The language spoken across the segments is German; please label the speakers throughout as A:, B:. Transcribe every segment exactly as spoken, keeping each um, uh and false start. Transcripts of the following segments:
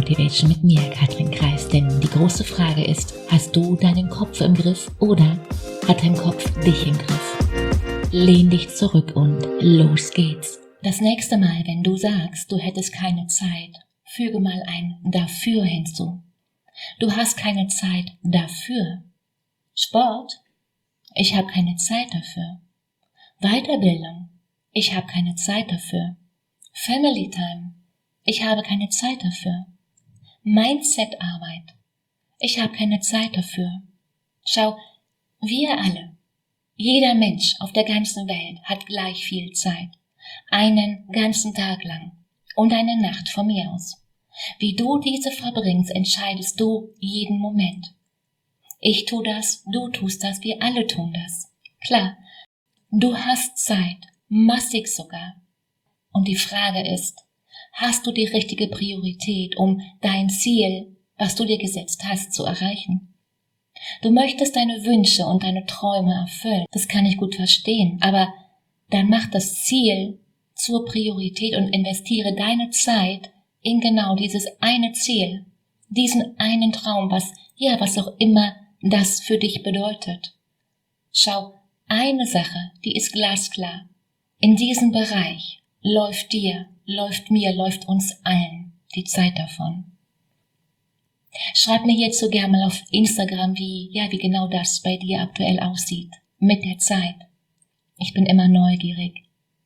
A: Motivation mit mir, Katrin Kreis, denn die große Frage ist, hast du deinen Kopf im Griff oder hat dein Kopf dich im Griff? Lehn dich zurück und los geht's. Das nächste Mal, wenn du sagst, du hättest keine Zeit, füge mal ein dafür hinzu. Du hast keine Zeit dafür. Sport? Ich habe keine Zeit dafür. Weiterbildung? Ich habe keine Zeit dafür. Family Time? Ich habe keine Zeit dafür. Mindset-Arbeit? Ich habe keine Zeit dafür. Schau, wir alle, jeder Mensch auf der ganzen Welt hat gleich viel Zeit. Einen ganzen Tag lang und eine Nacht von mir aus. Wie du diese verbringst, entscheidest du jeden Moment. Ich tu das, du tust das, wir alle tun das. Klar, du hast Zeit, massig sogar. Und die Frage ist, hast du die richtige Priorität, um dein Ziel, was du dir gesetzt hast, zu erreichen? Du möchtest deine Wünsche und deine Träume erfüllen, das kann ich gut verstehen, aber dann mach das Ziel zur Priorität und investiere deine Zeit in genau dieses eine Ziel, diesen einen Traum, was, ja, was auch immer das für dich bedeutet. Schau, eine Sache, die ist glasklar. In diesem Bereich läuft dir, läuft mir, läuft uns allen die Zeit davon. Schreib mir jetzt so gerne mal auf Instagram, wie, ja, wie genau das bei dir aktuell aussieht, mit der Zeit. Ich bin immer neugierig.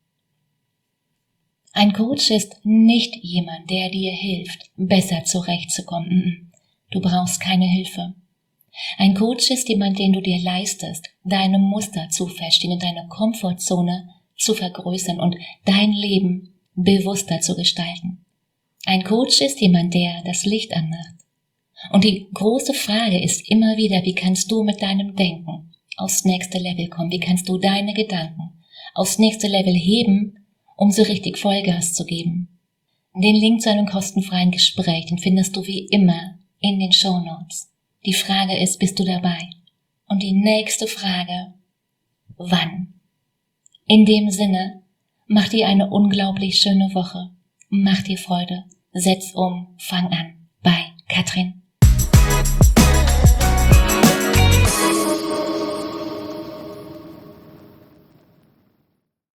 A: Ein Coach ist nicht jemand, der dir hilft, besser zurechtzukommen. Du brauchst keine Hilfe. Ein Coach ist jemand, den du dir leistest, deine Muster zu verstehen und deine Komfortzone zu vergrößern und dein Leben bewusster zu gestalten. Ein Coach ist jemand, der das Licht anmacht. Und die große Frage ist immer wieder, wie kannst du mit deinem Denken aufs nächste Level kommen? Wie kannst du deine Gedanken aufs nächste Level heben, um so richtig Vollgas zu geben? Den Link zu einem kostenfreien Gespräch, den findest du wie immer in den Shownotes. Die Frage ist, bist du dabei? Und die nächste Frage, wann? In dem Sinne, mach dir eine unglaublich schöne Woche. Mach dir Freude. Setz um, fang an. Bei Katrin.